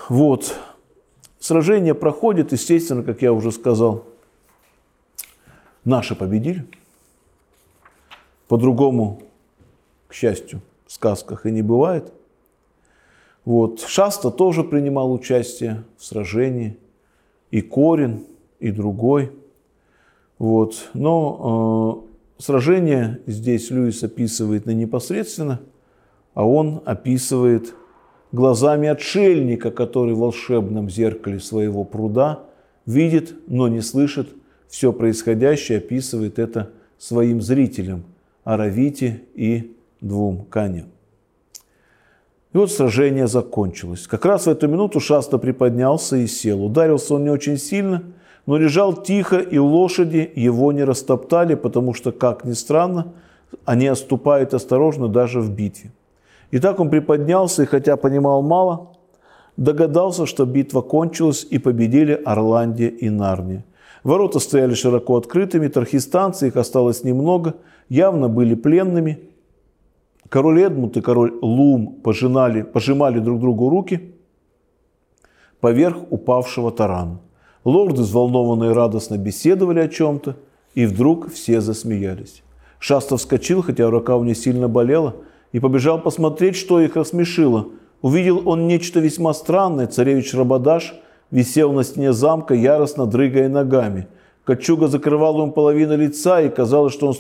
Вот. Сражение проходит, естественно, как я уже сказал, наши победили. По-другому, к счастью, в сказках и не бывает. Вот. Шаста тоже принимал участие в сражении. И Корин, и другой. Вот. Но сражение здесь Льюис описывает не непосредственно, а он описывает глазами отшельника, который в волшебном зеркале своего пруда видит, но не слышит все происходящее, описывает это своим зрителям, Аравите и двум коням. И вот сражение закончилось. Как раз в эту минуту Шаста приподнялся и сел. Ударился он не очень сильно, но лежал тихо, и лошади его не растоптали, потому что, как ни странно, они отступают осторожно даже в битве. И так он приподнялся, и хотя понимал мало, догадался, что битва кончилась, и победили Орландия и Нарния. Ворота стояли широко открытыми, тархистанцы, их осталось немного, явно были пленными. Король Эдмунд и король Лум пожимали друг другу руки поверх упавшего тарана. Лорды, взволнованные, радостно беседовали о чем-то, и вдруг все засмеялись. Шаста вскочил, хотя рука у него сильно болела, и побежал посмотреть, что их рассмешило. Увидел он нечто весьма странное. Царевич Рабадаш висел на стене замка, яростно дрыгая ногами. Кольчуга закрывала ему половину лица, и казалось, что он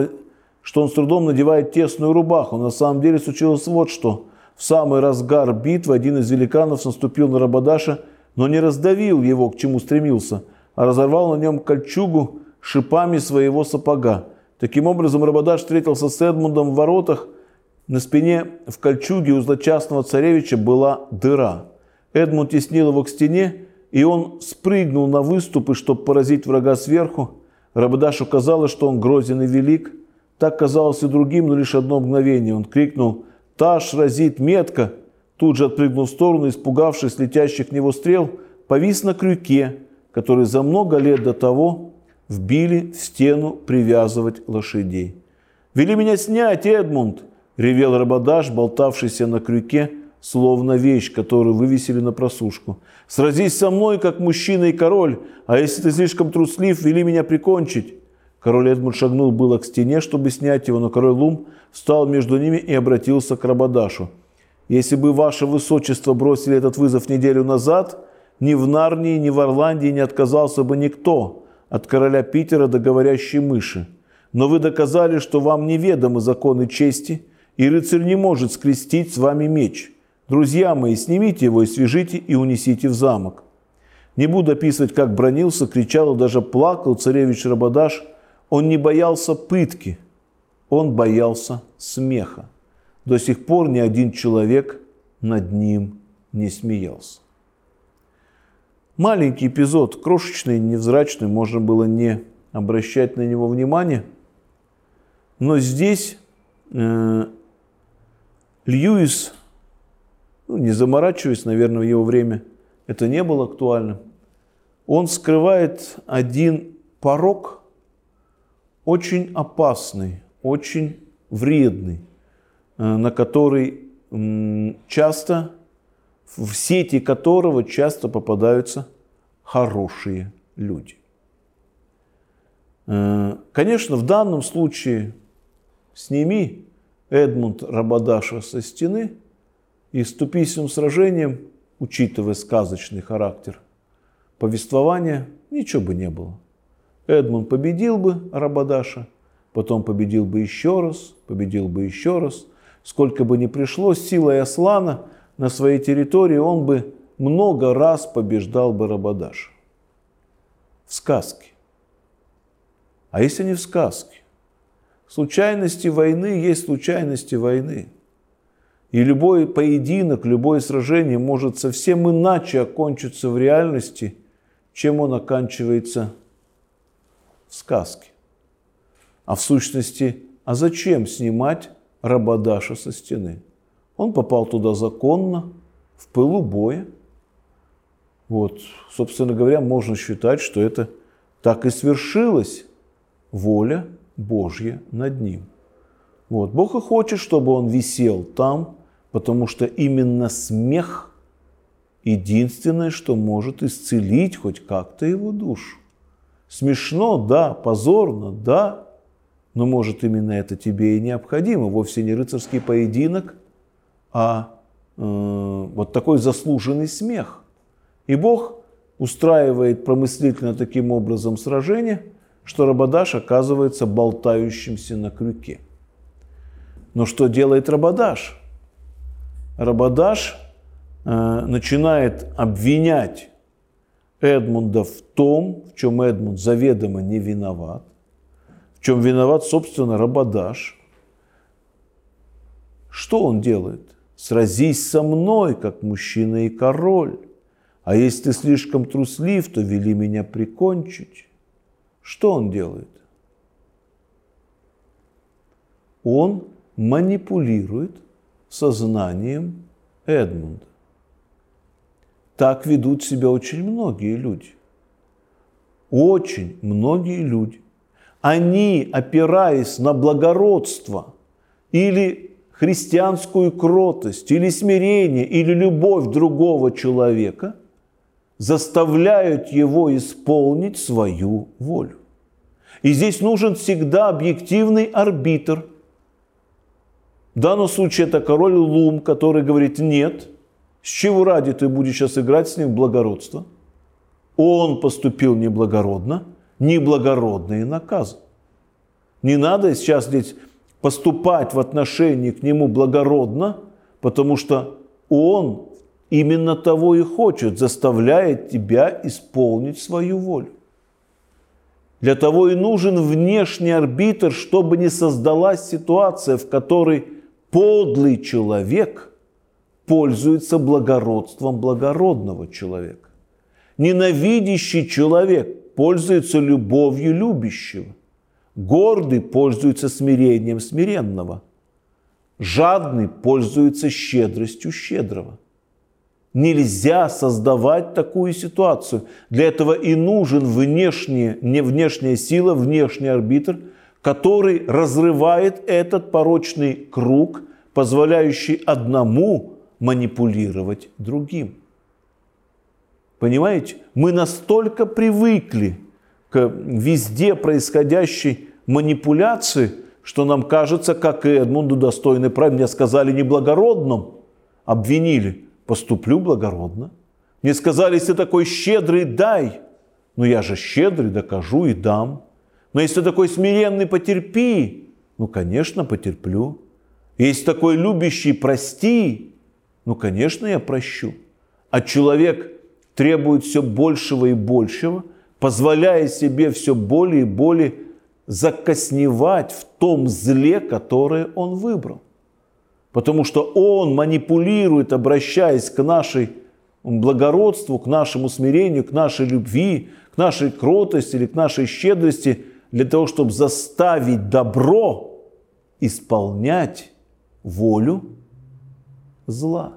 с трудом надевает тесную рубаху. На самом деле случилось вот что. В самый разгар битвы один из великанов наступил на Рабадаша, но не раздавил его, к чему стремился, а разорвал на нем кольчугу шипами своего сапога. Таким образом, Рабадаш встретился с Эдмундом в воротах. На спине в кольчуге у злочастного царевича была дыра. Эдмунд теснил его к стене, и он спрыгнул на выступы, чтобы поразить врага сверху. Рабадашу казалось, что он грозен и велик. Так казалось и другим, но лишь одно мгновение. Он крикнул: «Таш разит метко!» Тут же отпрыгнул в сторону, испугавшись летящих в него стрел, повис на крюке, который за много лет до того вбили в стену привязывать лошадей. «Вели меня снять, Эдмунд!» — ревел Рабадаш, болтавшийся на крюке, словно вещь, которую вывесили на просушку. «Сразись со мной, как мужчина и король, а если ты слишком труслив, вели меня прикончить!» Король Эдмунд шагнул было к стене, чтобы снять его, но король Лум встал между ними и обратился к Рабадашу. «Если бы ваше высочество бросили этот вызов неделю назад, ни в Нарнии, ни в Орландии не отказался бы никто, от короля Питера до говорящей мыши. Но вы доказали, что вам неведомы законы чести, и рыцарь не может скрестить с вами меч. Друзья мои, снимите его и свяжите, и унесите в замок». Не буду описывать, как бранился, кричал и даже плакал царевич Рабадаш. Он не боялся пытки, он боялся смеха. До сих пор ни один человек над ним не смеялся. Маленький эпизод, крошечный, невзрачный, можно было не обращать на него внимания. Но здесь Льюис, не заморачиваясь, наверное, в его время это не было актуально, он скрывает один порок, очень опасный, очень вредный, на который часто, в сети которого часто попадаются хорошие люди. Конечно, в данном случае сними Эдмунд Рабадаша со стены и вступи с ним в сражением, учитывая сказочный характер повествования, ничего бы не было. Эдмунд победил бы Рабадаша, потом победил бы еще раз, Сколько бы ни пришлось, силой Аслана на своей территории он бы много раз побеждал бы Рабадаша. В сказке. А если не в сказке? Случайности войны есть случайности войны. И любой поединок, любое сражение может совсем иначе окончиться в реальности, чем он оканчивается в сказке. А в сущности, а зачем снимать Рабадаша со стены? Он попал туда законно, в пылу боя. Вот, собственно говоря, можно считать, что это так и свершилась воля Божья над ним. Вот. Бог и хочет, чтобы он висел там, потому что именно смех единственное, что может исцелить хоть как-то его душу. Смешно, да, позорно, да, но может именно это тебе и необходимо. Вовсе не рыцарский поединок, а вот такой заслуженный смех. И Бог устраивает промыслительно таким образом сражение, что Рабадаш оказывается болтающимся на крюке. Но что делает Рабадаш? Рабадаш начинает обвинять Эдмунда в том, в чем Эдмунд заведомо не виноват, в чем виноват, собственно, Рабадаш. Что он делает? «Сразись со мной, как мужчина и король, а если ты слишком труслив, то вели меня прикончить». Что он делает? Он манипулирует сознанием Эдмунда. Так ведут себя очень многие люди. Очень многие люди. Они, опираясь на благородство или христианскую кротость, или смирение, или любовь другого человека, заставляют его исполнить свою волю. И здесь нужен всегда объективный арбитр. В данном случае это король Лум, который говорит: нет, с чего ради ты будешь сейчас играть с ним в благородство? Он поступил неблагородно, неблагородный наказ. Не надо сейчас здесь поступать в отношении к нему благородно, потому что он именно того и хочет, заставляет тебя исполнить свою волю. Для того и нужен внешний арбитр, чтобы не создалась ситуация, в которой подлый человек пользуется благородством благородного человека. Ненавидящий человек пользуется любовью любящего. Гордый пользуется смирением смиренного. Жадный пользуется щедростью щедрого. Нельзя создавать такую ситуацию. Для этого и нужен внешняя сила, внешний арбитр, который разрывает этот порочный круг, позволяющий одному манипулировать другим. Понимаете? Мы настолько привыкли к везде происходящей манипуляции, что нам кажется, как и Эдмунду достойный правильно. Мне сказали неблагородным, обвинили. Поступлю благородно. Мне сказали: если такой щедрый, дай. Ну я же щедрый, докажу и дам. Но если такой смиренный, потерпи. Ну, конечно, потерплю. Если такой любящий, прости. Ну, конечно, я прощу. А человек требует все большего и большего, позволяя себе все более и более закосневать в том зле, которое он выбрал. Потому что он манипулирует, обращаясь к нашей благородству, к нашему смирению, к нашей любви, к нашей кротости или к нашей щедрости, для того, чтобы заставить добро исполнять волю зла.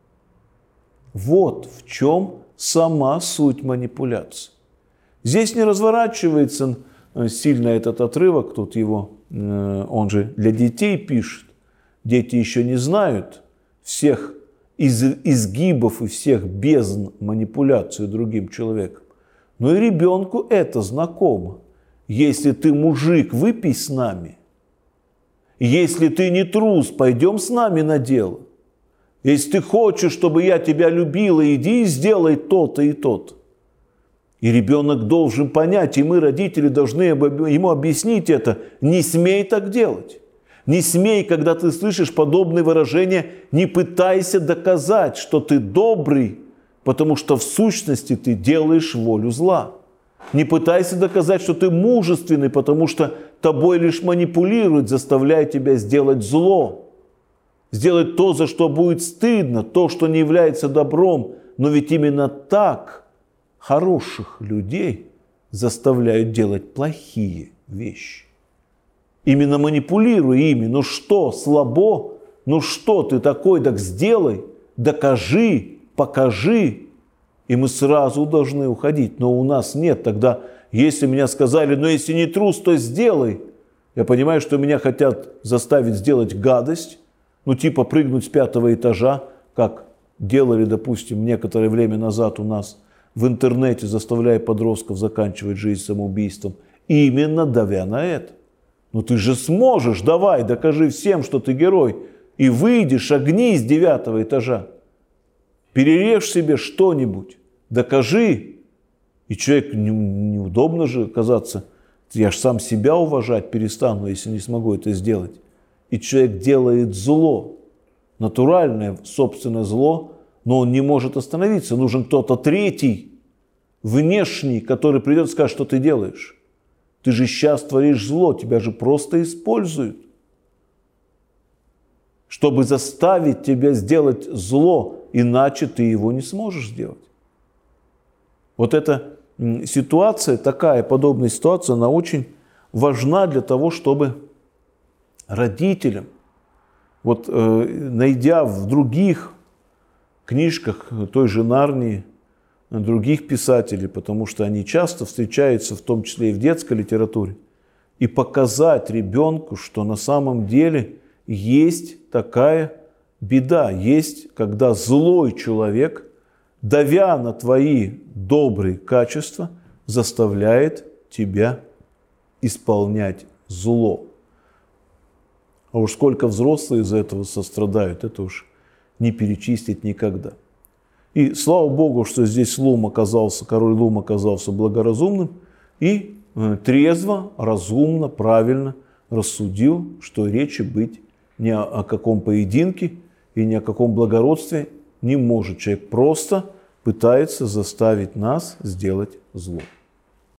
Вот в чем сама суть манипуляции. Здесь не разворачивается сильно этот отрывок, тут его, он же для детей пишет. Дети еще не знают всех изгибов и всех бездн манипуляции другим человеком. Но и ребенку это знакомо. Если ты мужик, выпей с нами. Если ты не трус, пойдем с нами на дело. Если ты хочешь, чтобы я тебя любила, иди и сделай то-то и то-то. И ребенок должен понять, и мы, родители, должны ему объяснить это. Не смей так делать. Не смей, когда ты слышишь подобные выражения, не пытайся доказать, что ты добрый, потому что в сущности ты делаешь волю зла. Не пытайся доказать, что ты мужественный, потому что тобой лишь манипулируют, заставляя тебя сделать зло. Сделать то, за что будет стыдно, то, что не является добром. Но ведь именно так хороших людей заставляют делать плохие вещи. Именно манипулируя ими. Ну что, слабо? Ну что ты такой? Так сделай, докажи, покажи. И мы сразу должны уходить. Но у нас нет. Тогда, если меня сказали, но если не трус, то сделай. Я понимаю, что меня хотят заставить сделать гадость. Ну типа прыгнуть с 5-го этажа, как делали, допустим, некоторое время назад у нас в интернете, заставляя подростков заканчивать жизнь самоубийством, именно давя на это. Ну ты же сможешь, давай, докажи всем, что ты герой, и выйди, шагни с 9 этажа. Перережь себе что-нибудь, докажи. И человек, неудобно же казаться, я же сам себя уважать перестану, если не смогу это сделать. И человек делает зло, натуральное собственное зло, но он не может остановиться. Нужен кто-то третий, внешний, который придет и скажет, что ты делаешь. Ты же сейчас творишь зло, тебя же просто используют, чтобы заставить тебя сделать зло, иначе ты его не сможешь сделать. Вот эта ситуация, такая подобная ситуация, она очень важна для того, чтобы родителям, вот найдя в других книжках той же Нарнии, других писателей, потому что они часто встречаются, в том числе и в детской литературе, и показать ребенку, что на самом деле есть такая беда, есть, когда злой человек, давя на твои добрые качества, заставляет тебя исполнять зло. А уж сколько взрослые из-за этого сострадают, это уж не перечислить никогда. И слава Богу, что здесь король Лум оказался благоразумным и трезво, разумно, правильно рассудил, что речи быть ни о каком поединке и ни о каком благородстве не может. Человек просто пытается заставить нас сделать зло.